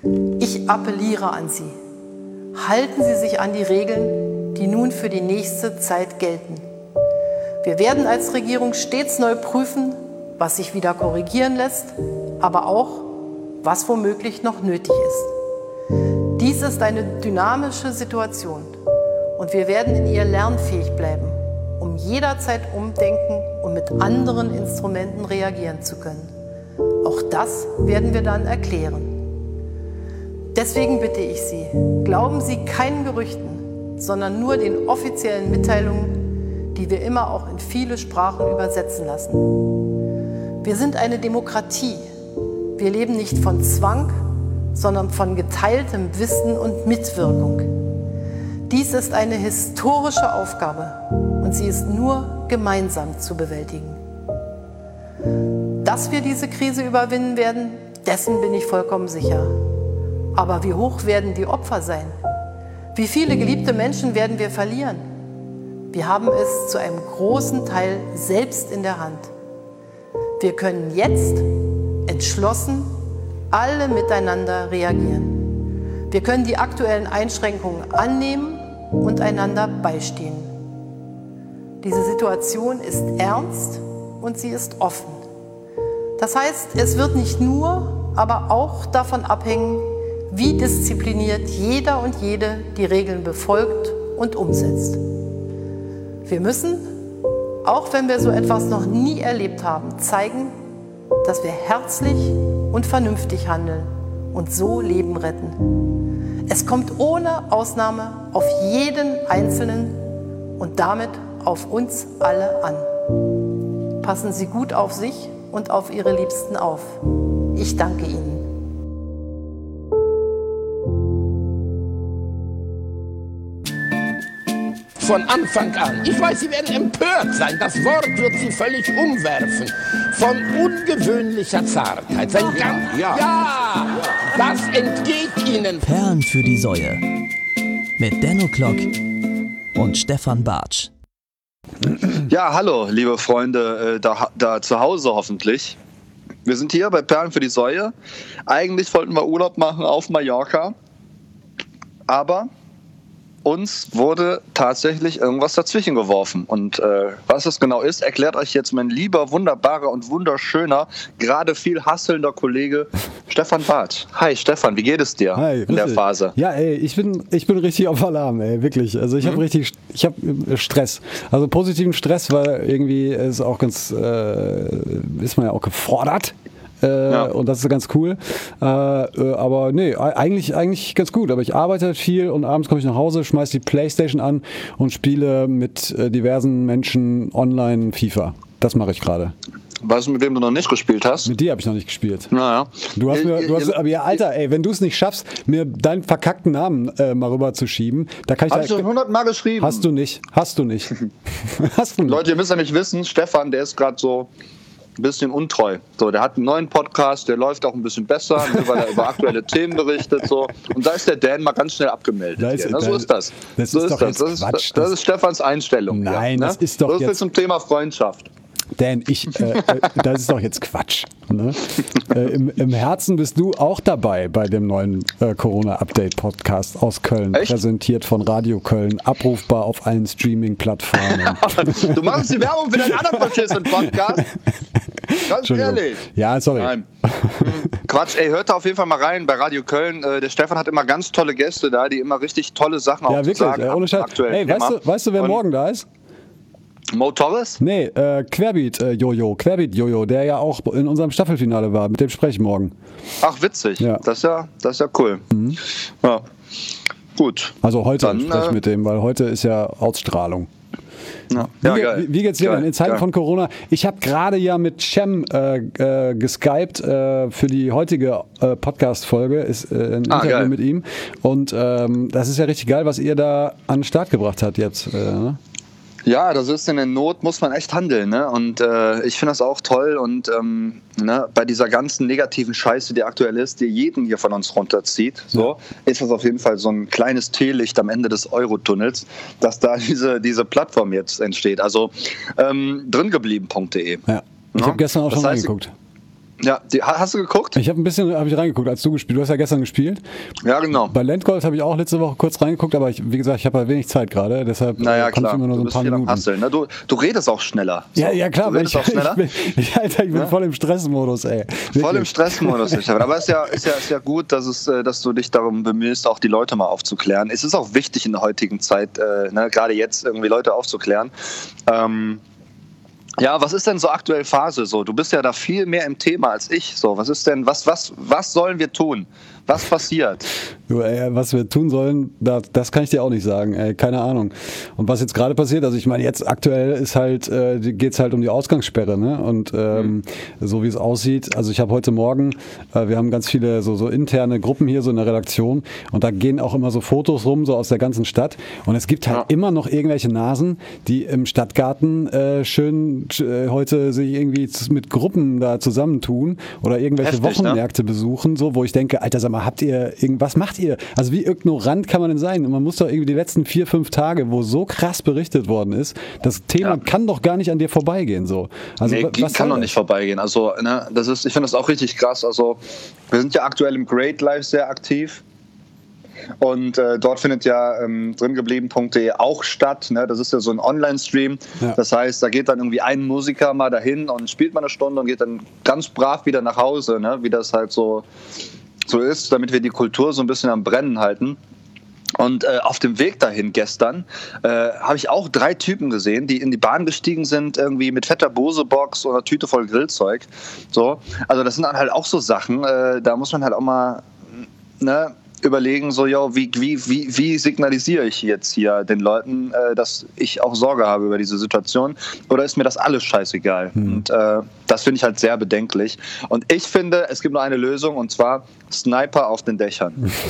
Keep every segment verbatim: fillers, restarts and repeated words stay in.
Ich appelliere an Sie. Halten Sie sich an die Regeln, die nun für die nächste Zeit gelten. Wir werden als Regierung stets neu prüfen, was sich wieder korrigieren lässt, aber auch, was womöglich noch nötig ist. Dies ist eine dynamische Situation und wir werden in ihr lernfähig bleiben, um jederzeit umdenken und mit anderen Instrumenten reagieren zu können. Auch das werden wir dann erklären. Deswegen bitte ich Sie, glauben Sie keinen Gerüchten, sondern nur den offiziellen Mitteilungen, die wir immer auch in viele Sprachen übersetzen lassen. Wir sind eine Demokratie. Wir leben nicht von Zwang, sondern von geteiltem Wissen und Mitwirkung. Dies ist eine historische Aufgabe und sie ist nur gemeinsam zu bewältigen. Dass wir diese Krise überwinden werden, dessen bin ich vollkommen sicher. Aber wie hoch werden die Opfer sein? Wie viele geliebte Menschen werden wir verlieren? Wir haben es zu einem großen Teil selbst in der Hand. Wir können jetzt entschlossen alle miteinander reagieren. Wir können die aktuellen Einschränkungen annehmen und einander beistehen. Diese Situation ist ernst und sie ist offen. Das heißt, es wird nicht nur, aber auch davon abhängen, wie diszipliniert jeder und jede die Regeln befolgt und umsetzt. Wir müssen, auch wenn wir so etwas noch nie erlebt haben, zeigen, dass wir herzlich und vernünftig handeln und so Leben retten. Es kommt ohne Ausnahme auf jeden Einzelnen und damit auf uns alle an. Passen Sie gut auf sich und auf Ihre Liebsten auf. Ich danke Ihnen. Von Anfang an. Ich weiß, Sie werden empört sein. Das Wort wird Sie völlig umwerfen. Von ungewöhnlicher Zartheit. Sein ganz, ja, ja, das entgeht Ihnen. Perlen für die Säue. Mit Denno Klock und Stefan Bartsch. Ja, hallo, liebe Freunde, äh, da, da zu Hause hoffentlich. Wir sind hier bei Perlen für die Säue. Eigentlich wollten wir Urlaub machen auf Mallorca. Aber uns wurde tatsächlich irgendwas dazwischen geworfen. Und äh, was es genau ist, erklärt euch jetzt mein lieber, wunderbarer und wunderschöner, gerade viel hasselnder Kollege Stefan Bartsch. Hi Stefan, wie geht es dir Hi, in der Phase? Ja, ey, ich bin, ich bin richtig auf Alarm, ey, wirklich. Also ich mhm. habe richtig, ich habe Stress. Also positiven Stress, weil irgendwie ist auch ganz, äh, ist man ja auch gefordert. Äh, ja. Und das ist ganz cool. Äh, aber nee, eigentlich, eigentlich ganz gut. Aber ich arbeite viel und abends komme ich nach Hause, schmeiße die Playstation an und spiele mit äh, diversen Menschen online FIFA. Das mache ich gerade. Weißt du, mit wem du noch nicht gespielt hast? Mit dir habe ich noch nicht gespielt. Naja. Du hast mir, du hast, aber ja, Alter, ey, wenn du es nicht schaffst, mir deinen verkackten Namen äh, mal rüber zu schieben, da kann ich... Hast du hundert Mal geschrieben? Hast du nicht. Hast du nicht. Hast du nicht. Leute, ihr müsst ja nicht wissen, Stefan, der ist gerade so ein bisschen untreu. So, der hat einen neuen Podcast, der läuft auch ein bisschen besser, weil er über aktuelle Themen berichtet. So. Und da ist der Dan mal ganz schnell abgemeldet. Da ist, hier, ne? So ist das. Das so ist, ist doch das. Jetzt das, ist, Quatsch, das ist Stefans Einstellung. Nein, ja, das ne? ist doch so jetzt... viel zum Thema Freundschaft. Dan, ich, äh, das ist doch jetzt Quatsch. Ne? Äh, im, Im Herzen bist du auch dabei bei dem neuen äh, Corona-Update-Podcast aus Köln, Echt? präsentiert von Radio Köln, abrufbar auf allen Streaming-Plattformen. Du machst die Werbung für deinen anderen verschissenen Podcast? Ganz ehrlich. Ja, sorry. Nein. Quatsch, ey, hört da auf jeden Fall mal rein bei Radio Köln. Äh, der Stefan hat immer ganz tolle Gäste da, die immer richtig tolle Sachen ja, auch zu sagen haben. Ja, wirklich, ohne Scheiß. Ey, weißt du, weißt du, wer Und morgen da ist? Mo Torres? Nee, äh, Querbeat äh, Jojo, Querbeat Jojo, der ja auch in unserem Staffelfinale war, mit dem spreche ich morgen. Ach, witzig. Ja. Das ist ja, das ist ja cool. Mhm. Ja. Gut. Also heute Dann, spreche ich äh, mit dem, weil heute ist ja Ausstrahlung. Ja. Wie, Ja, geil. wie, wie geht's dir geil. denn in Zeiten geil. von Corona? Ich habe gerade ja mit Cem äh, äh, geskypt äh, für die heutige äh, Podcast-Folge, ist äh, ein ah, Interview geil. mit ihm. Und ähm, das ist ja richtig geil, was ihr da an den Start gebracht habt jetzt. Äh, ne? Ja, das ist in der Not, muss man echt handeln, ne? Und äh, ich finde das auch toll und ähm, ne, bei dieser ganzen negativen Scheiße, die aktuell ist, die jeden hier von uns runterzieht, so, ja. ist das auf jeden Fall so ein kleines Teelicht am Ende des Eurotunnels, dass da diese, diese Plattform jetzt entsteht. Also ähm, dringeblieben punkt de. Ja, ich ja? habe gestern auch das schon heißt, reingeguckt. Ja, die, hast du geguckt? Ich habe ein bisschen hab ich reingeguckt, als du gespielt. Du hast ja gestern gespielt. Ja, genau. Bei Landgold habe ich auch letzte Woche kurz reingeguckt, aber ich, wie gesagt, ich habe halt wenig Zeit gerade, deshalb naja, kann klar. ich immer nur so ein paar Minuten. Husteln, ne? du, du redest auch schneller. So. Ja, ja, klar. Du redest ich, auch schneller. Ich bin, ich, Alter, ich bin ja? voll im Stressmodus, ey. Wirklich. Voll im Stressmodus. Aber es ist ja, ist, ja, ist ja gut, dass, es, dass du dich darum bemühst, auch die Leute mal aufzuklären. Es ist auch wichtig in der heutigen Zeit, äh, ne, gerade jetzt irgendwie Leute aufzuklären. Ähm, Ja, was ist denn so aktuell Phase so? Du bist ja da viel mehr im Thema als ich. So, was ist denn, was, was, was sollen wir tun? Was passiert? Du, ey, was wir tun sollen, das, das kann ich dir auch nicht sagen. Ey, keine Ahnung. Und was jetzt gerade passiert, also ich meine, jetzt aktuell ist halt, äh, geht's halt um die Ausgangssperre, ne? Und ähm, mhm. so wie es aussieht, also ich habe heute Morgen, äh, wir haben ganz viele so, so interne Gruppen hier so in der Redaktion und da gehen auch immer so Fotos rum, so aus der ganzen Stadt. Und es gibt halt ja. immer noch irgendwelche Nasen, die im Stadtgarten äh, schön äh, heute sich irgendwie mit Gruppen da zusammentun oder irgendwelche Heftig, Wochenmärkte ne? besuchen, so, wo ich denke, Alter, sag mal, habt ihr irgendwas macht ihr? Also wie ignorant kann man denn sein? Und man muss doch irgendwie die letzten vier, fünf Tage, wo so krass berichtet worden ist, das Thema ja. kann doch gar nicht an dir vorbeigehen. So. Also, nee, was kann doch nicht vorbeigehen. Also, ne, das ist, ich finde das auch richtig krass. Also, wir sind ja aktuell im Great Life sehr aktiv. Und äh, dort findet ja ähm, dringeblieben punkt de auch statt. Ne? Das ist ja so ein Online-Stream. Ja. Das heißt, da geht dann irgendwie ein Musiker mal dahin und spielt mal eine Stunde und geht dann ganz brav wieder nach Hause, ne? Wie das halt so, so ist, damit wir die Kultur so ein bisschen am Brennen halten. Und äh, auf dem Weg dahin gestern äh, habe ich auch drei Typen gesehen, die in die Bahn gestiegen sind, irgendwie mit fetter Bose-Box oder Tüte voll Grillzeug. So. Also das sind dann halt auch so Sachen, äh, da muss man halt auch mal, ne, überlegen, so, yo, wie, wie, wie, wie signalisiere ich jetzt hier den Leuten, äh, dass ich auch Sorge habe über diese Situation, oder ist mir das alles scheißegal? Hm. Und äh, das finde ich halt sehr bedenklich. Und ich finde, es gibt nur eine Lösung, und zwar Sniper auf den Dächern.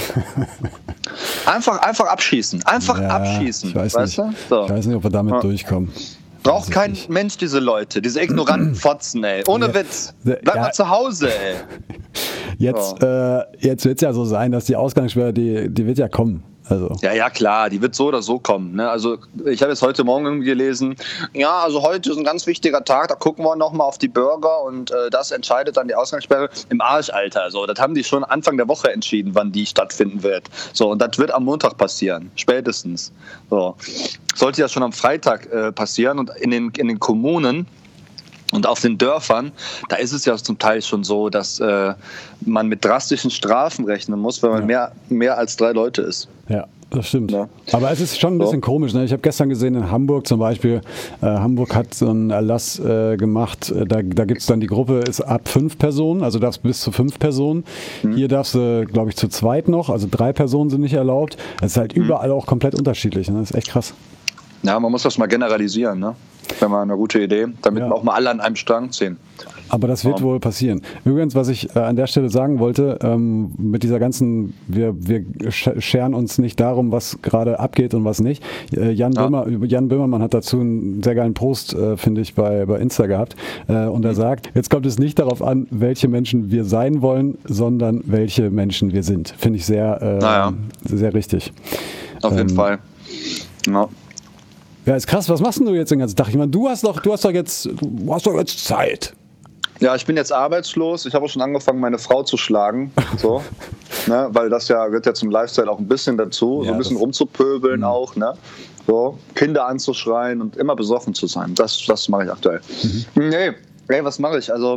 einfach, einfach abschießen. Einfach ja, abschießen. Ich weiß, weißt nicht. Du? So. Ich weiß nicht, ob wir damit ja. durchkommen. Braucht kein nicht. Mensch diese Leute, diese ignoranten Fotzen, ey. Ohne ja. Witz. Bleib ja. mal zu Hause, ey. Jetzt, so. äh, jetzt wird es ja so sein, dass die Ausgangssperre, die, die wird ja kommen. Also. Ja, ja, klar, die wird so oder so kommen. Ne? Also ich habe jetzt heute Morgen irgendwie gelesen, ja, also heute ist ein ganz wichtiger Tag, da gucken wir nochmal auf die Bürger und äh, das entscheidet dann die Ausgangssperre im Arsch, Alter. So, das haben die schon Anfang der Woche entschieden, wann die stattfinden wird. So, und das wird am Montag passieren, spätestens. So. Sollte ja schon am Freitag äh, passieren, und in den, in den Kommunen und auf den Dörfern, da ist es ja zum Teil schon so, dass äh, man mit drastischen Strafen rechnen muss, wenn man ja. mehr, mehr als drei Leute ist. Ja, das stimmt. Ja. Aber es ist schon ein bisschen so. komisch. Ne? Ich habe gestern gesehen, in Hamburg zum Beispiel, äh, Hamburg hat so einen Erlass äh, gemacht, da, da gibt es dann, die Gruppe ist ab fünf Personen, also darfst bis zu fünf Personen. Mhm. Hier darfst du, glaube ich, zu zweit noch, also drei Personen sind nicht erlaubt. Das ist halt mhm. überall auch komplett unterschiedlich. Ne? Das ist echt krass. Ja, man muss das mal generalisieren, ne? Wäre mal eine gute Idee, damit ja. wir auch mal alle an einem Strang ziehen. Aber das wird ja. wohl passieren. Übrigens, was ich äh, an der Stelle sagen wollte, ähm, mit dieser ganzen, wir, wir scheren uns nicht darum, was gerade abgeht und was nicht. Äh, Jan, ja. Böhmer, Jan Böhmermann hat dazu einen sehr geilen Post, äh, finde ich, bei, bei Insta gehabt. Äh, und er mhm. sagt, jetzt kommt es nicht darauf an, welche Menschen wir sein wollen, sondern welche Menschen wir sind. Finde ich sehr, äh, naja. sehr richtig. Auf jeden ähm, Fall. Ja. Ja, ist krass. Was machst denn du jetzt den ganzen Tag? Ich meine, du hast doch, du hast doch jetzt, du hast doch jetzt Zeit. Ja, ich bin jetzt arbeitslos. Ich habe auch schon angefangen, meine Frau zu schlagen. So, ne, weil das ja gehört ja zum Lifestyle auch ein bisschen dazu, ja, so ein bisschen rumzupöbeln mhm. auch, ne? So, Kinder anzuschreien und immer besoffen zu sein. Das, das mache ich aktuell. Mhm. Nee, ey, was mache ich? Also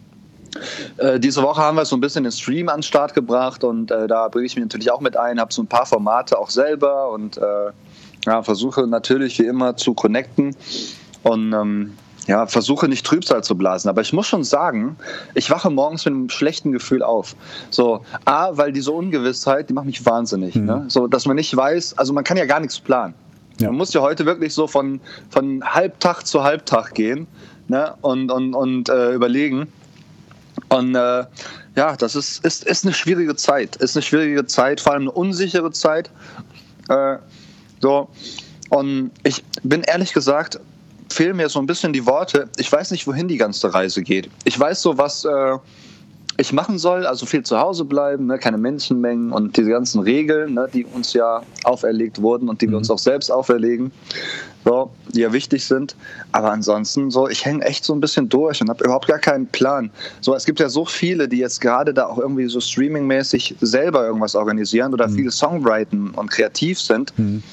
äh, diese Woche haben wir so ein bisschen den Stream an den Start gebracht, und äh, da bringe ich mich natürlich auch mit ein, habe so ein paar Formate auch selber und äh, ja, versuche natürlich wie immer zu connecten und ähm, ja, versuche nicht Trübsal zu blasen. Aber ich muss schon sagen, ich wache morgens mit einem schlechten Gefühl auf. So, A, weil diese Ungewissheit, die macht mich wahnsinnig. Mhm. Ne? So, dass man nicht weiß, also man kann ja gar nichts planen. Ja. Man muss ja heute wirklich so von, von Halbtag zu Halbtag gehen, ne? und, und, und äh, überlegen. Und äh, ja, das ist, ist, ist eine schwierige Zeit. Ist eine schwierige Zeit, vor allem eine unsichere Zeit. Äh, So, und ich bin ehrlich gesagt, fehlen mir so ein bisschen die Worte. Ich weiß nicht, wohin die ganze Reise geht. Ich weiß so, was, äh, ich machen soll, also viel zu Hause bleiben, ne, keine Menschenmengen und diese ganzen Regeln, ne, die uns ja auferlegt wurden und die wir uns auch selbst auferlegen, so, die ja wichtig sind. Aber ansonsten, so, ich hänge echt so ein bisschen durch und habe überhaupt gar keinen Plan. So, es gibt ja so viele, die jetzt gerade da auch irgendwie so streamingmäßig selber irgendwas organisieren oder mhm. viele Songwriten und kreativ sind. Mhm.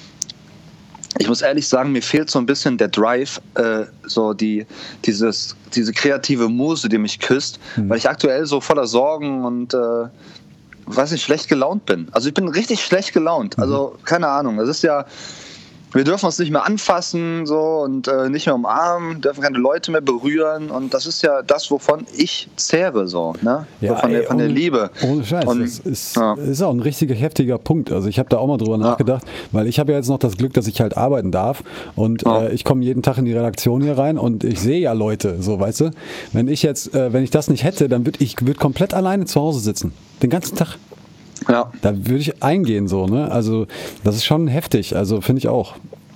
Ich muss ehrlich sagen, mir fehlt so ein bisschen der Drive, äh, so die, dieses, diese kreative Muse, die mich küsst, mhm. weil ich aktuell so voller Sorgen und, äh, weiß nicht, schlecht gelaunt bin. Also ich bin richtig schlecht gelaunt. Mhm. Also keine Ahnung, das ist ja, wir dürfen uns nicht mehr anfassen so und äh, nicht mehr umarmen, dürfen keine Leute mehr berühren und das ist ja das, wovon ich zehre so, ne? Ja, so von, ey, der, von der ohne, Liebe. Ohne Scheiß, und, das ist, ja. ist auch ein richtig heftiger Punkt. Also ich habe da auch mal drüber ja. nachgedacht, weil ich habe ja jetzt noch das Glück, dass ich halt arbeiten darf und ja. äh, ich komme jeden Tag in die Redaktion hier rein und ich sehe ja Leute, so weißt du. Wenn ich jetzt, äh, wenn ich das nicht hätte, dann würde ich würd komplett alleine zu Hause sitzen, den ganzen Tag. Ja. Da würde ich eingehen so, ne? Also das ist schon heftig, also finde ich auch.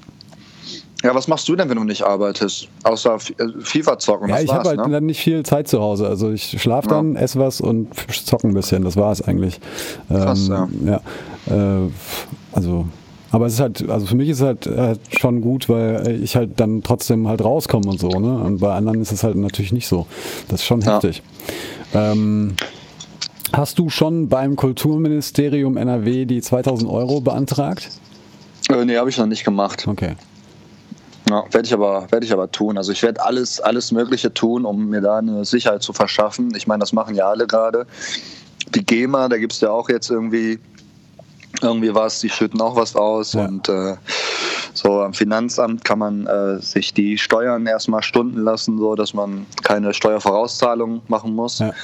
Ja, was machst du denn, wenn du nicht arbeitest? Außer FIFA zocken, ja, das ich habe halt ne? dann nicht viel Zeit zu Hause. Also ich schlafe dann, ja. esse was und zocke ein bisschen. Das war es eigentlich. Krass, ähm, ja. ja äh, also, aber es ist halt, also für mich ist es halt äh, schon gut, weil ich halt dann trotzdem halt rauskomme und so, ne? Und bei anderen ist es halt natürlich nicht so. Das ist schon ja. heftig. Ähm, hast du schon beim Kulturministerium N R W die zweitausend Euro beantragt? Äh, nee, habe ich noch nicht gemacht. Okay. Ja, werde ich aber, werde ich aber tun. Also ich werde alles, alles Mögliche tun, um mir da eine Sicherheit zu verschaffen. Ich meine, das machen ja alle gerade. Die GEMA, da gibt es ja auch jetzt irgendwie, irgendwie was, die schütten auch was aus. Ja. Und äh, so am Finanzamt kann man äh, sich die Steuern erstmal stunden lassen, so dass man keine Steuervorauszahlung machen muss. Ja.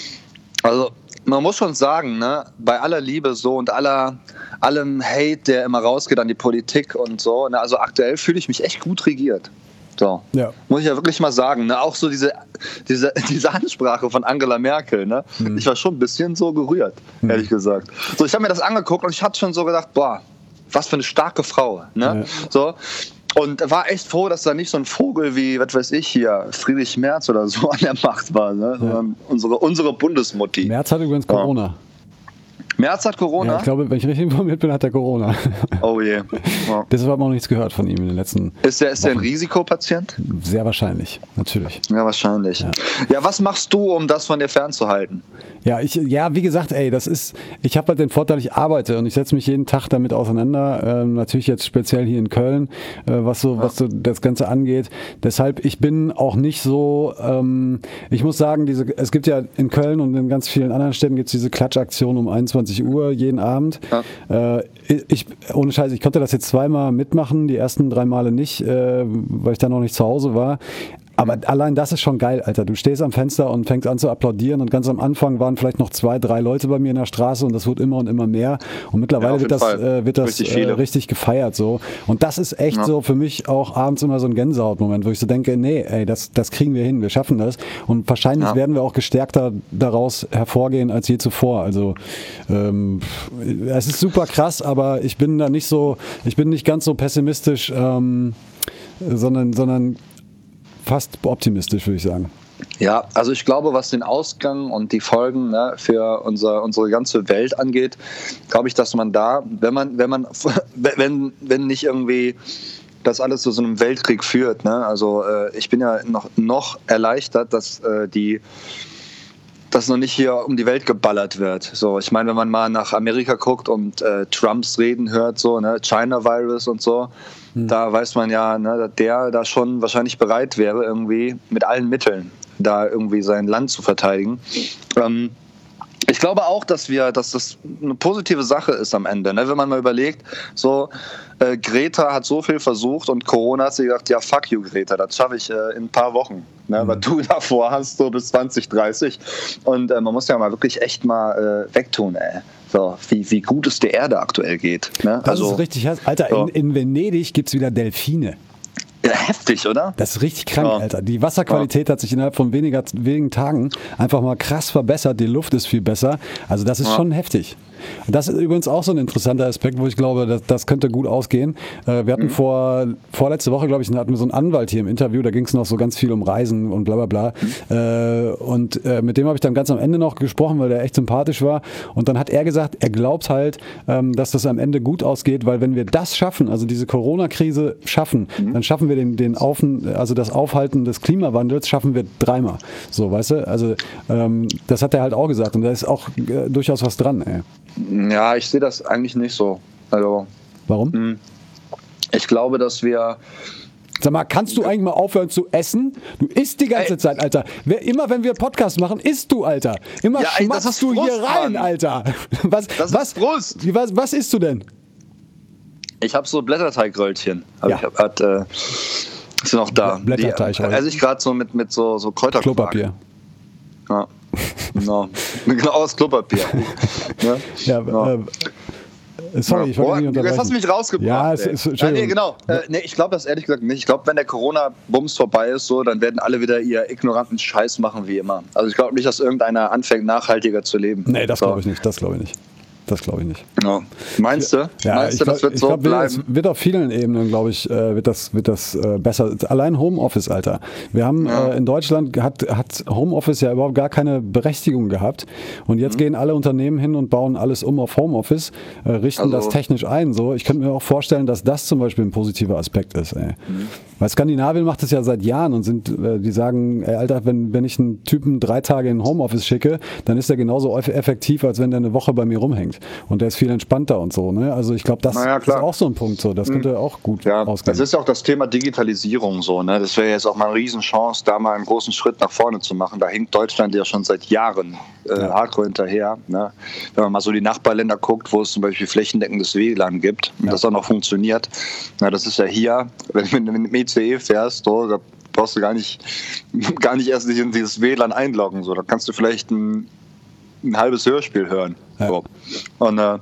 Also man muss schon sagen, ne, bei aller Liebe so und aller, allem Hate, der immer rausgeht an die Politik und so, ne, also aktuell fühle ich mich echt gut regiert. So. Ja. Muss ich ja wirklich mal sagen. Ne? Auch so diese, diese, diese Ansprache von Angela Merkel. Ne? Mhm. Ich war schon ein bisschen so gerührt, mhm. ehrlich gesagt. So, ich habe mir das angeguckt und ich hatte schon so gedacht, boah, was für eine starke Frau. Ne? Ja. So. Und war echt froh, dass da nicht so ein Vogel wie, was weiß ich hier, Friedrich Merz oder so an der Macht war, ne? Sondern ja. unsere, unsere Bundesmutti. Merz hat übrigens Corona. Ja. Merz hat Corona? Ja, ich glaube, wenn ich richtig informiert bin, hat er Corona. Oh je. Ja. Deshalb haben wir noch nichts gehört von ihm in den letzten Ist der, ist der ein Risikopatient? Sehr wahrscheinlich, natürlich. Ja, wahrscheinlich. Ja. ja, was machst du, um das von dir fernzuhalten? Ja, ich, ja, wie gesagt, ey, das ist, ich habe halt den Vorteil, ich arbeite und ich setze mich jeden Tag damit auseinander. Ähm, natürlich jetzt speziell hier in Köln, äh, was so, ja. was so das Ganze angeht. Deshalb, ich bin auch nicht so, ähm, ich muss sagen, diese, es gibt ja in Köln und in ganz vielen anderen Städten gibt es diese Klatschaktion um einundzwanzig Uhr jeden Abend. Ja. Äh, ich, ohne Scheiß, ich konnte das jetzt zweimal mitmachen, die ersten drei Male nicht, äh, weil ich da noch nicht zu Hause war. Aber allein das ist schon geil, Alter. Du stehst am Fenster und fängst an zu applaudieren und ganz am Anfang waren vielleicht noch zwei, drei Leute bei mir in der Straße und das wird immer und immer mehr und mittlerweile ja, wird das, äh, wird das richtig, äh, richtig gefeiert so. Und das ist echt ja. so für mich auch abends immer so ein Gänsehautmoment, wo ich so denke, nee, ey, das, das kriegen wir hin, wir schaffen das und wahrscheinlich ja. werden wir auch gestärkter daraus hervorgehen als je zuvor. Also ähm, es ist super krass, aber ich bin da nicht so, ich bin nicht ganz so pessimistisch, ähm, sondern, sondern fast optimistisch, würde ich sagen. Ja, also ich glaube, was den Ausgang und die Folgen ne, für unser, unsere ganze Welt angeht, glaube ich, dass man da, wenn man, wenn man, wenn, wenn nicht irgendwie das alles zu so einem Weltkrieg führt, ne, also äh, ich bin ja noch, noch erleichtert, dass äh, die dass noch nicht hier um die Welt geballert wird. So, ich meine, wenn man mal nach Amerika guckt und äh, Trumps Reden hört, so, ne, China-Virus und so, hm. da weiß man ja, ne, dass der da schon wahrscheinlich bereit wäre, irgendwie mit allen Mitteln da irgendwie sein Land zu verteidigen. Ähm, ich glaube auch, dass wir, dass das eine positive Sache ist am Ende, ne? Wenn man mal überlegt, so äh, Greta hat so viel versucht und Corona hat sie gesagt, ja fuck you Greta, das schaffe ich äh, in ein paar Wochen, ne? Mhm. Was du davor hast, so bis zwanzig dreißig und äh, man muss ja mal wirklich echt mal äh, wegtun, ey. So, wie, wie gut es der Erde aktuell geht. Ne? Das also, ist richtig, Alter, so. in, in Venedig gibt es wieder Delfine. Ja, heftig, oder? Das ist richtig krank, ja. Alter. Die Wasserqualität ja. hat sich innerhalb von weniger, wenigen Tagen einfach mal krass verbessert. Die Luft ist viel besser. Also das ist ja. schon heftig. Das ist übrigens auch so ein interessanter Aspekt, wo ich glaube, das, das könnte gut ausgehen. Wir hatten mhm. vor vorletzte Woche, glaube ich, hatten wir so einen Anwalt hier im Interview, da ging es noch so ganz viel um Reisen und bla bla bla. Mhm. Und mit dem habe ich dann ganz am Ende noch gesprochen, weil der echt sympathisch war. Und dann hat er gesagt, er glaubt halt, dass das am Ende gut ausgeht, weil wenn wir das schaffen, also diese Corona-Krise schaffen, mhm. dann schaffen wir den, den Aufen, also das Aufhalten des Klimawandels schaffen wir dreimal. So, weißt du? Also das hat er halt auch gesagt und da ist auch durchaus was dran, ey. Ja, ich sehe das eigentlich nicht so. Also, warum? Ich glaube, dass wir... Sag mal, kannst du eigentlich mal aufhören zu essen? Du isst die ganze Ey. Zeit, Alter. Wer, immer wenn wir Podcast machen, isst du, Alter. Immer ja, schmatzt du Frust, hier rein, Mann. Alter. Was, das was, ist Frust. Was, was isst du denn? Ich habe so Blätterteigröllchen. Ja. Ich hab, hat, äh, sind noch da. Blätterteig. Die esse ich gerade so mit, mit so, so Kräuterquark. Klopapier. Ja. Genau. Genau aus Klopapier. Ne? Ja, ja. Äh, sorry, ich wollte oh, nicht unterbrechen. Jetzt hast du mich rausgebracht. Ja, es ist, Nein, nee, genau. Äh, nee, ich glaube das ehrlich gesagt nicht. Ich glaube, wenn der Corona-Bums vorbei ist, so, dann werden alle wieder ihr ignoranten Scheiß machen wie immer. Also ich glaube nicht, dass irgendeiner anfängt, nachhaltiger zu leben. Nee, das so. glaube ich nicht. Das glaube ich nicht. Das glaube ich nicht. No. Meinst du? Ja, Meinst du, das glaub, wird so glaub, bleiben? Es wird auf vielen Ebenen, glaube ich, äh, wird das, wird das äh, besser. Allein Homeoffice, Alter. Wir haben ja. äh, in Deutschland hat, hat Homeoffice ja überhaupt gar keine Berechtigung gehabt. Und jetzt mhm. gehen alle Unternehmen hin und bauen alles um auf Homeoffice, äh, richten also, das technisch ein. So, ich könnte mir auch vorstellen, dass das zum Beispiel ein positiver Aspekt ist. Ey. Mhm. Weil Skandinavien macht das ja seit Jahren und sind, äh, die sagen, ey, Alter, wenn, wenn ich einen Typen drei Tage in Homeoffice schicke, dann ist der genauso effektiv, als wenn der eine Woche bei mir rumhängt. Und der ist viel entspannter und so. Ne? Also ich glaube, das ja, ist auch so ein Punkt. So. Das könnte mhm. auch gut ja, ausgehen. Das ist ja auch das Thema Digitalisierung so. Ne? Das wäre jetzt auch mal eine Riesenchance, da mal einen großen Schritt nach vorne zu machen. Da hinkt Deutschland ja schon seit Jahren äh, ja. hardcore hinterher. Ne? Wenn man mal so die Nachbarländer guckt, wo es zum Beispiel flächendeckendes W L A N gibt und ja. das auch noch funktioniert. Na, das ist ja hier, wenn du mit dem E C E fährst, so, da brauchst du gar nicht, gar nicht erst in dieses W L A N einloggen. So. Da kannst du vielleicht ein, ein halbes Hörspiel hören. Ja. So. Und äh,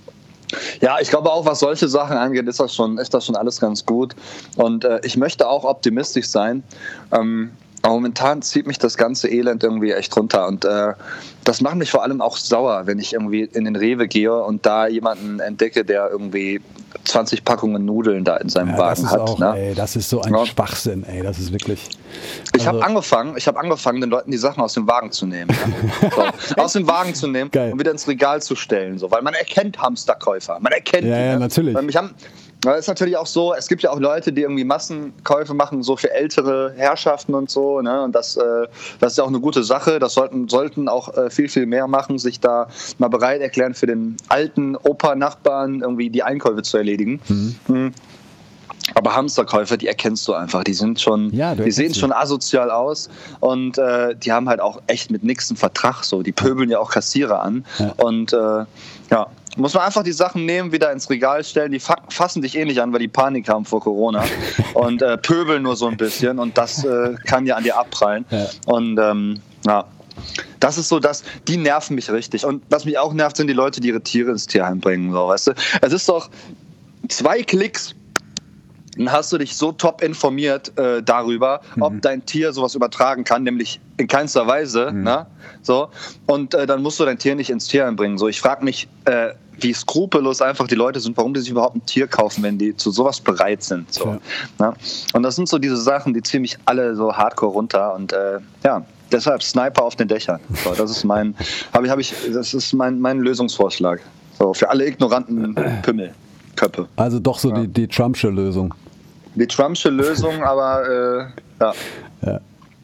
ja, ich glaube auch, was solche Sachen angeht, ist das schon, ist das schon alles ganz gut. Und äh, ich möchte auch optimistisch sein. Ähm, aber momentan zieht mich das ganze Elend irgendwie echt runter. Und äh, das macht mich vor allem auch sauer, wenn ich irgendwie in den Rewe gehe und da jemanden entdecke, der irgendwie zwanzig Packungen Nudeln da in seinem ja, Wagen hat. Auch, ne? ey, das ist so ein ja. Schwachsinn, ey, das ist wirklich... Ich also, habe angefangen, ich habe angefangen, den Leuten die Sachen aus dem Wagen zu nehmen. Ja? So, aus dem Wagen zu nehmen Geil. Und wieder ins Regal zu stellen. So, weil man erkennt Hamsterkäufer, man erkennt ja, die. Ja, ne? natürlich. Weil mich haben, das ist natürlich auch so, es gibt ja auch Leute, die irgendwie Massenkäufe machen, so für ältere Herrschaften und so. Ne? Und das, äh, das ist ja auch eine gute Sache. Das sollten, sollten auch äh, viel, viel mehr machen, sich da mal bereit erklären, für den alten Opa-Nachbarn irgendwie die Einkäufe zu erledigen. Mhm. Mhm. Aber Hamsterkäufer, die erkennst du einfach. Die sind schon, ja, die sehen schon asozial aus und äh, die haben halt auch echt mit nix einen Vertrag. So, die pöbeln ja auch Kassierer an. Ja. Und äh, ja, muss man einfach die Sachen nehmen, wieder ins Regal stellen. Die fa- fassen dich eh nicht an, weil die Panik haben vor Corona und äh, pöbeln nur so ein bisschen und das äh, kann ja an dir abprallen. Ja. Und ähm, ja. Das ist so, dass die nerven mich richtig. Und was mich auch nervt, sind die Leute, die ihre Tiere ins Tierheim bringen. So, weißt du? Es ist doch zwei Klicks. Dann hast du dich so top informiert äh, darüber, mhm. ob dein Tier sowas übertragen kann, nämlich in keinster Weise. Mhm. Ne? So. Und äh, dann musst du dein Tier nicht ins Tierheim bringen. So, ich frage mich, äh, wie skrupellos einfach die Leute sind, warum die sich überhaupt ein Tier kaufen, wenn die zu sowas bereit sind. So. Ja. Ne? Und das sind so diese Sachen, die ziehen mich alle so hardcore runter. Und äh, ja, deshalb Sniper auf den Dächern. So, das ist mein, hab ich, hab ich, das ist mein, mein Lösungsvorschlag. So, für alle ignoranten Pimmel. Köppe. Also doch so ja. die, die Trumpsche Lösung. Die Trumpsche Lösung, aber äh, ja. ja.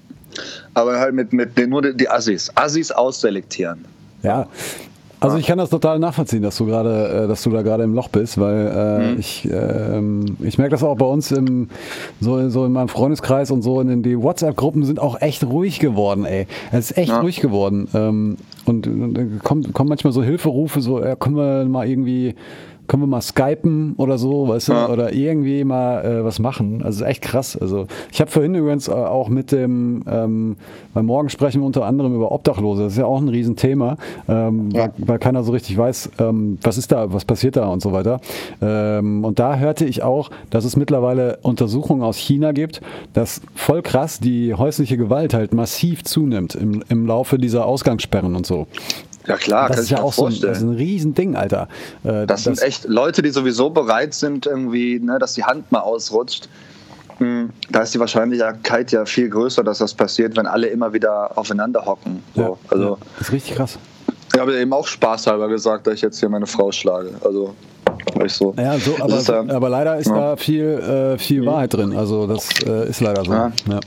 Aber halt mit, mit nur die, die Assis. Assis ausselektieren. Ja. Also ich kann das total nachvollziehen, dass du gerade, dass du da gerade im Loch bist, weil äh, mhm. ich, äh, ich merke das auch bei uns im, so, so in meinem Freundeskreis und so, in die WhatsApp-Gruppen sind auch echt ruhig geworden, ey. Es ist echt ja. ruhig geworden. Ähm, und, und kommen, kommen manchmal so Hilferufe, so, ja, können wir mal irgendwie können wir mal skypen oder so, weißt du, Ja. oder irgendwie mal äh, was machen. Also echt krass. Also ich habe vorhin übrigens äh, auch mit dem, ähm, weil morgen sprechen wir unter anderem über Obdachlose. Das ist ja auch ein Riesenthema, ähm, Ja. weil, weil keiner so richtig weiß, ähm, was ist da, was passiert da und so weiter. Ähm, und da hörte ich auch, dass es mittlerweile Untersuchungen aus China gibt, dass voll krass die häusliche Gewalt halt massiv zunimmt im, im Laufe dieser Ausgangssperren und so. Ja klar, Das kann ist ich ja mir auch so ein, vorstellen. das ist ein Riesending, Alter. Äh, Das sind echt Leute, die sowieso bereit sind, irgendwie, ne, dass die Hand mal ausrutscht. Hm, Da ist die Wahrscheinlichkeit ja viel größer, dass das passiert, wenn alle immer wieder aufeinander hocken. So. ja, Also, ja, das ist richtig krass. ich habe eben auch spaßhalber gesagt, dass ich jetzt hier meine Frau schlage. Also, war ich so. Ja, so, aber, Das ist, ähm, aber leider ist ja. da viel, äh, viel Wahrheit drin. Also das äh, ist leider so. Ja. Ja.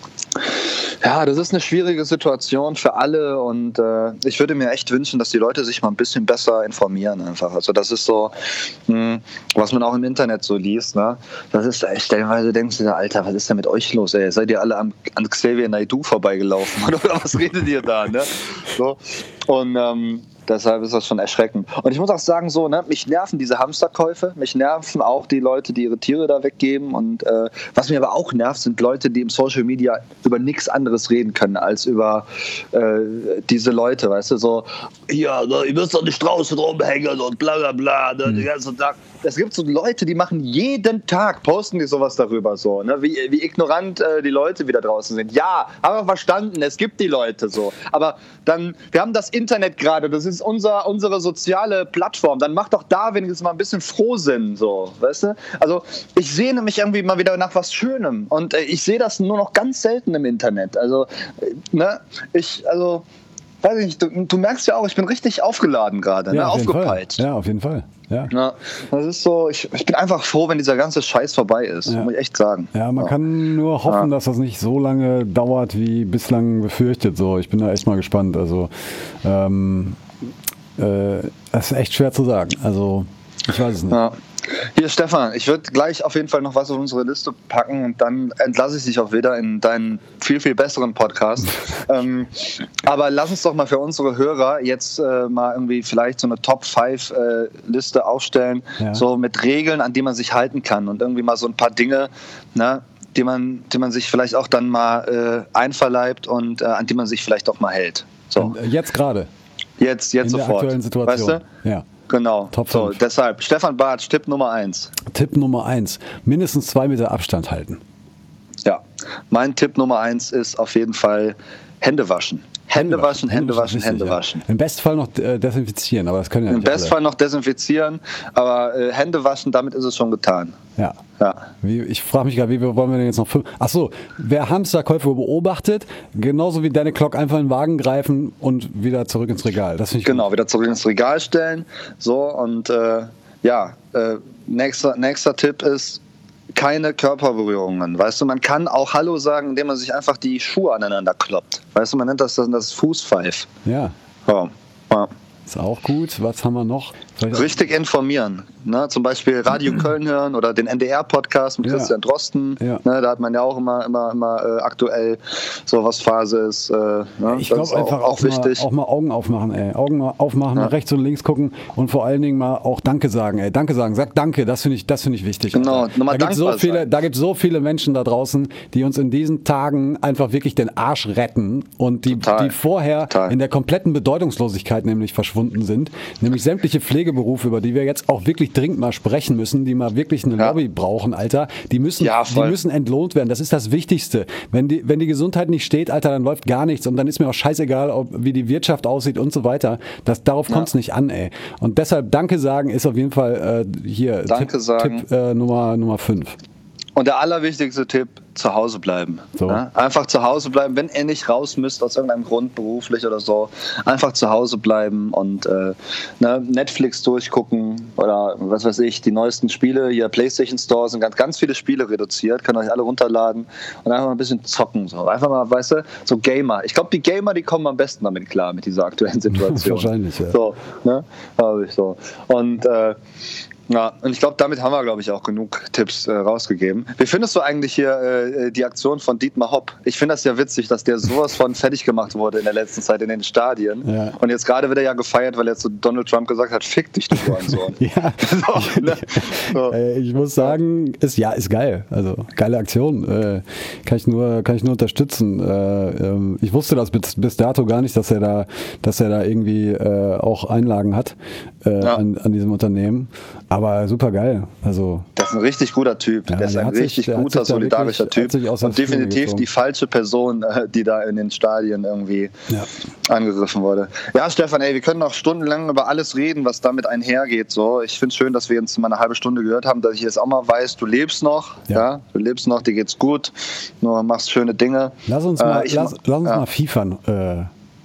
Ja, das ist eine schwierige Situation für alle und äh, ich würde mir echt wünschen, dass die Leute sich mal ein bisschen besser informieren einfach. Also das ist so, mh, was man auch im Internet so liest, ne? Das ist echt, stellenweise denkst du dir, Alter, was ist denn mit euch los, ey? Seid ihr alle am, an Xavier Naidoo vorbeigelaufen oder was redet ihr da, ne? So. Und ähm, deshalb ist das schon erschreckend. Und ich muss auch sagen, so, ne, mich nerven diese Hamsterkäufe, mich nerven auch die Leute, die ihre Tiere da weggeben. Und äh, was mir aber auch nervt, sind Leute, die im Social Media über nichts anderes reden können, als über äh, diese Leute, weißt du, so, ja, ne, ihr müsst doch nicht draußen rumhängen und bla bla bla, ne, den ganzen Tag. Es gibt so Leute, die machen jeden Tag, posten die sowas darüber, so, ne, wie, wie ignorant äh, die Leute wieder draußen sind. Ja, haben wir verstanden, es gibt die Leute so. Aber dann, wir haben das Internet gerade, das ist unser, unsere soziale Plattform, dann mach doch da wenigstens mal ein bisschen Frohsinn, so, weißt du? Also ich sehne mich irgendwie mal wieder nach was Schönem und äh, ich sehe das nur noch ganz selten im Internet. Also, äh, ne, ich, also, weiß ich nicht, du, du merkst ja auch, ich bin richtig aufgeladen gerade, ne, auf jeden Fall. aufgepeitscht. Ja, auf jeden Fall. Ja. Ja, das ist so, ich, ich bin einfach froh, wenn dieser ganze Scheiß vorbei ist, Ja. muss ich echt sagen. Ja, man kann nur hoffen, dass das nicht so lange dauert, wie bislang befürchtet. So, ich bin da echt mal gespannt. Also, ähm, äh, das ist echt schwer zu sagen. Also, ich weiß es nicht. Ja. Hier, Stefan, ich würde gleich auf jeden Fall noch was auf unsere Liste packen und dann entlasse ich dich auch wieder in deinen viel, viel besseren Podcast. ähm, aber lass uns doch mal für unsere Hörer jetzt äh, mal irgendwie vielleicht so eine Top fünf äh, Liste aufstellen, Ja. so mit Regeln, an die man sich halten kann und irgendwie mal so ein paar Dinge, ne, die man, die man sich vielleicht auch dann mal äh, einverleibt und äh, an die man sich vielleicht auch mal hält. So, Äh, Jetzt gerade. jetzt, jetzt In der sofort. aktuellen Situation. Weißt du? Ja. Genau. Top so, fünf. deshalb, Stefan Bartsch, Tipp Nummer eins. Tipp Nummer eins. Mindestens zwei Meter Abstand halten. Ja, mein Tipp Nummer eins ist auf jeden Fall Hände waschen. Hände waschen, Hände waschen, richtig, Hände ja. waschen. Im Bestfall noch äh, desinfizieren, aber das können ja Im nicht alle. Bestfall noch desinfizieren, aber äh, Hände waschen, damit ist es schon getan. Ja. Ja. Wie, ich frage mich gerade, wie wollen wir denn jetzt noch fünf? Achso, wer Hamsterkäufe beobachtet, genauso wie Danny Clock einfach in den Wagen greifen und wieder zurück ins Regal. Das finde ich Genau, gut. wieder zurück ins Regal stellen. So, und äh, ja, äh, nächster, nächster Tipp ist, keine Körperberührungen. Weißt du, man kann auch Hallo sagen, indem man sich einfach die Schuhe aneinander kloppt. Weißt du, man nennt das das, das Fußpfeif. Ja, Ja. Ja. ist auch gut. Was haben wir noch? Vielleicht Richtig informieren. Ne? Zum Beispiel Radio Köln hören oder den N D R-Podcast mit Ja. Christian Drosten. Ja. Ne? Da hat man ja auch immer, immer, immer äh, aktuell so was Phase ist. Äh, ne? Ich Das ist glaube einfach auch, auch wichtig. Mal, auch mal Augen aufmachen, ey. Augen mal aufmachen, Ja. nach rechts und links gucken und vor allen Dingen mal auch Danke sagen, ey. Danke sagen, sag Danke, das finde ich, das finde ich wichtig. Genau, Alter. nochmal da gibt so dankbar viele, sein. da gibt so viele Menschen da draußen, die uns in diesen Tagen einfach wirklich den Arsch retten und die, Total. die vorher Total. in der kompletten Bedeutungslosigkeit nämlich verschwunden sind, nämlich sämtliche Pflegeberufe, über die wir jetzt auch wirklich dringend mal sprechen müssen, die mal wirklich eine Ja. Lobby brauchen, Alter. Die müssen, Ja, die voll. müssen entlohnt werden. Das ist das Wichtigste. Wenn die, wenn die Gesundheit nicht steht, Alter, dann läuft gar nichts. Und dann ist mir auch scheißegal, ob, wie die Wirtschaft aussieht und so weiter. Das, darauf kommt es nicht an, ey. Und deshalb Danke sagen ist auf jeden Fall äh, hier Danke Tipp, sagen. Tipp äh, Nummer, Nummer fünf. Und der allerwichtigste Tipp, zu Hause bleiben. So. Ja? Einfach zu Hause bleiben, wenn ihr nicht raus müsst aus irgendeinem Grund, beruflich oder so. Einfach zu Hause bleiben und äh, ne, Netflix durchgucken oder was weiß ich, die neuesten Spiele, hier PlayStation Store sind ganz, ganz viele Spiele reduziert, könnt ihr euch alle runterladen und einfach mal ein bisschen zocken. So. Einfach mal, weißt du, so Gamer. Ich glaube, die Gamer, die kommen am besten damit klar, mit dieser aktuellen Situation. Wahrscheinlich, ja. So, ne? Glaube ich so. Und äh, Ja, und ich glaube, damit haben wir, glaube ich, auch genug Tipps äh, rausgegeben. Wie findest du eigentlich hier äh, die Aktion von Dietmar Hopp? Ich finde das ja witzig, dass der sowas von fertig gemacht wurde in der letzten Zeit in den Stadien. Ja. Und jetzt gerade wird er ja gefeiert, weil er zu Donald Trump gesagt hat, fick dich, du Hurensohn. Ja. So, ne? So. Ich muss sagen, ist, ja, ist geil. Also, geile Aktion. Äh, kann ich nur, kann ich nur unterstützen. Äh, ähm, ich wusste das bis, bis dato gar nicht, dass er da, dass er da irgendwie äh, auch Einlagen hat äh, ja. an, an diesem Unternehmen. Aber super geil. Also, das ist ein richtig guter Typ. Ja, der ist ein richtig sich, guter, solidarischer wirklich, Typ. Und definitiv die falsche Person, die da in den Stadien irgendwie ja. angegriffen wurde. Ja, Stefan, ey, wir können noch stundenlang über alles reden, was damit einhergeht. So. Ich finde es schön, dass wir jetzt mal eine halbe Stunde gehört haben, dass ich jetzt auch mal weiß, du lebst noch. Ja. Ja, du lebst noch, dir geht's gut. Nur machst schöne Dinge. Lass uns mal, äh, lass, lass uns ja. mal fiefern. Äh.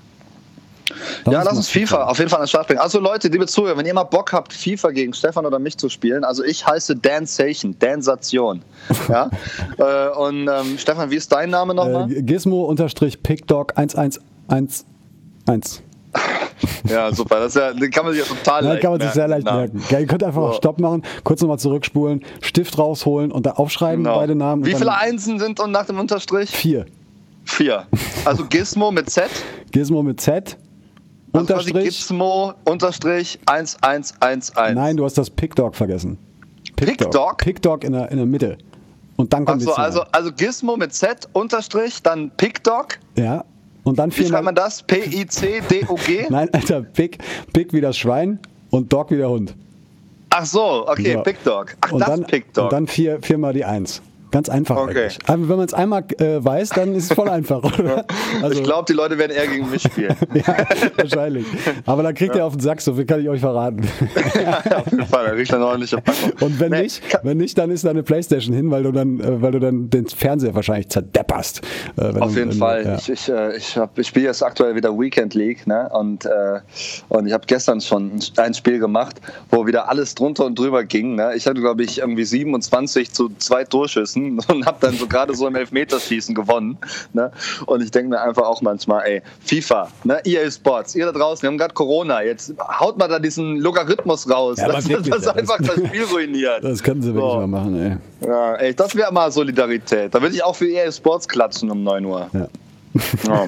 Lass ja, lass uns FIFA FIFA auf jeden Fall an den Start bringen. Also Leute, liebe Zuhörer, wenn ihr mal Bock habt, FIFA gegen Stefan oder mich zu spielen, also ich heiße Dansation, Dansation. Ja? äh, und ähm, Stefan, wie ist dein Name nochmal? Äh, Gizmo-Pickdog eins eins eins eins. Ja, super. Das ist ja, den kann man sich ja total ja, leicht kann man sich merken. sehr leicht Na. merken. Ja, ihr könnt einfach so. mal Stopp machen, kurz nochmal zurückspulen, Stift rausholen und da aufschreiben, genau. beide Namen. Wie viele Einsen sind und nach dem Unterstrich? Vier. Vier. Also Gizmo mit Z? Gizmo mit Z. Also Unterstrich. Gizmo Unterstrich eins eins eins eins. Nein, du hast das Pickdog vergessen. Pickdog? Pickdog in der, in der Mitte. Und dann kommt Ach so, also, also Gizmo mit Z Unterstrich, dann Pickdog. Ja. Und dann Wie schreibt man das? P I C D O G? Nein, Alter, Pick, Pick wie das Schwein und Dog wie der Hund. Ach so, okay, so. Pickdog. Ach, und das dann, Pickdog. Und dann vier, viermal die Eins. Ganz einfach okay. eigentlich. Aber wenn man es einmal äh, weiß, dann ist es voll einfach, oder? Also, ich glaube, die Leute werden eher gegen mich spielen. Ja, wahrscheinlich. Aber dann kriegt ja. ihr auf den Sack, so viel kann ich euch verraten. Ja, auf jeden Fall, da kriegt er eine ordentliche Packung. Und wenn nee. nicht, wenn nicht, dann ist da eine Playstation hin, weil du dann, äh, weil du dann den Fernseher wahrscheinlich zerdepperst. Äh, auf du, jeden Fall. Ja. Ich, ich, äh, ich, ich spiele jetzt aktuell wieder Weekend League, ne? Und, äh, und ich habe gestern schon ein Spiel gemacht, wo wieder alles drunter und drüber ging. Ne? Ich hatte, glaube ich, irgendwie siebenundzwanzig zu zwei Torschüssen und habe dann so gerade so im Elfmeterschießen gewonnen. Ne? Und ich denke mir einfach auch manchmal, ey, FIFA, ne? E A Sports, ihr da draußen, wir haben gerade Corona, jetzt haut mal da diesen Logarithmus raus. Ja, das wirklich, das, das einfach das Spiel ruiniert. Das könnten sie wirklich so. mal machen, ey. Ja, ey, das wäre mal Solidarität. Da würde ich auch für E A Sports klatschen um neun Uhr. Ja. Ja.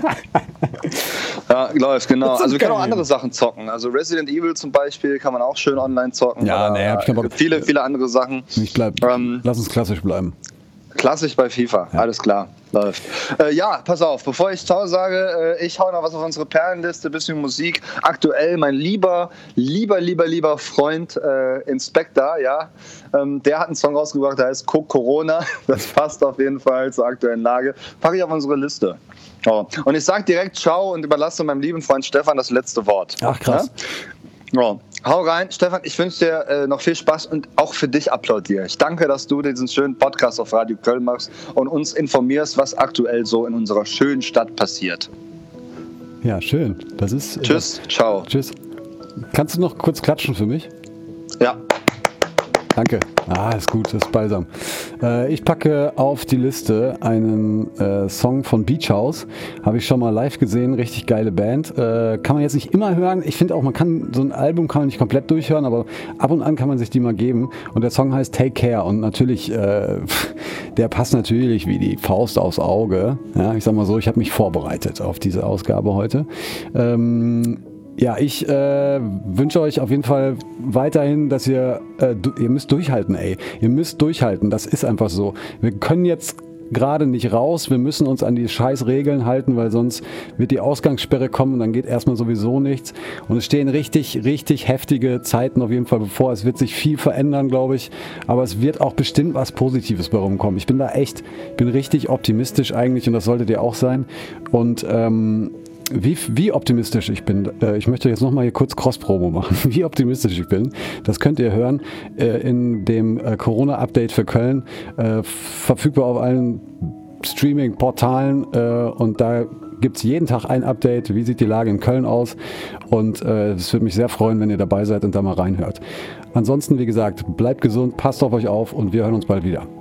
Ja, läuft, genau. Also wir können auch andere Sachen zocken. Also Resident Evil zum Beispiel kann man auch schön online zocken. Ja, nee, hab ich keinen Bock. Viele, viele andere Sachen. Ich bleib, ähm, lass uns klassisch bleiben. Klassisch bei FIFA, ja. Alles klar, läuft. Äh, ja, pass auf, bevor ich Ciao sage, äh, ich hau noch was auf unsere Perlenliste, bisschen Musik. Aktuell mein lieber, lieber, lieber, lieber Freund äh, Inspector, ja, ähm, der hat einen Song rausgebracht, der heißt Cook Corona. Das passt auf jeden Fall zur aktuellen Lage. Packe ich auf unsere Liste. Oh. Und ich sage direkt Ciao und überlasse meinem lieben Freund Stefan das letzte Wort. Ach, krass. Ja? Oh. Hau rein, Stefan, ich wünsche dir äh, noch viel Spaß und auch für dich applaudiere. Ich danke, dass du diesen schönen Podcast auf Radio Köln machst und uns informierst, was aktuell so in unserer schönen Stadt passiert. Ja, schön. Das ist. Tschüss, das, ciao. Tschüss. Kannst du noch kurz klatschen für mich? Ja. Danke. Ah, ist gut, das ist balsam. Äh, ich packe auf die Liste einen äh, Song von Beach House. Habe ich schon mal live gesehen, richtig geile Band. Äh, kann man jetzt nicht immer hören. Ich finde auch, man kann so ein Album kann man nicht komplett durchhören, aber ab und an kann man sich die mal geben. Und der Song heißt Take Care. Und natürlich, äh, der passt natürlich wie die Faust aufs Auge. Ja, ich sag mal so, ich habe mich vorbereitet auf diese Ausgabe heute. Ähm, Ja, ich äh, wünsche euch auf jeden Fall weiterhin, dass ihr, äh, du, ihr müsst durchhalten, ey. Ihr müsst durchhalten, das ist einfach so. Wir können jetzt gerade nicht raus, wir müssen uns an die scheiß Regeln halten, weil sonst wird die Ausgangssperre kommen und dann geht erstmal sowieso nichts. Und es stehen richtig, richtig heftige Zeiten auf jeden Fall bevor. Es wird sich viel verändern, glaube ich, aber es wird auch bestimmt was Positives bei rumkommen. Ich bin da echt, ich bin richtig optimistisch eigentlich und das solltet ihr auch sein. Und ähm, Wie, wie optimistisch ich bin, äh, ich möchte jetzt nochmal hier kurz Cross-Promo machen, wie optimistisch ich bin, das könnt ihr hören äh, in dem äh, Corona-Update für Köln, äh, verfügbar auf allen Streaming-Portalen äh, und da gibt es jeden Tag ein Update, wie sieht die Lage in Köln aus und es äh, würde mich sehr freuen, wenn ihr dabei seid und da mal reinhört. Ansonsten, wie gesagt, bleibt gesund, passt auf euch auf und wir hören uns bald wieder.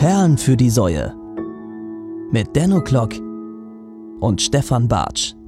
Perlen für die Säue mit Denno Klock und Stefan Bartsch.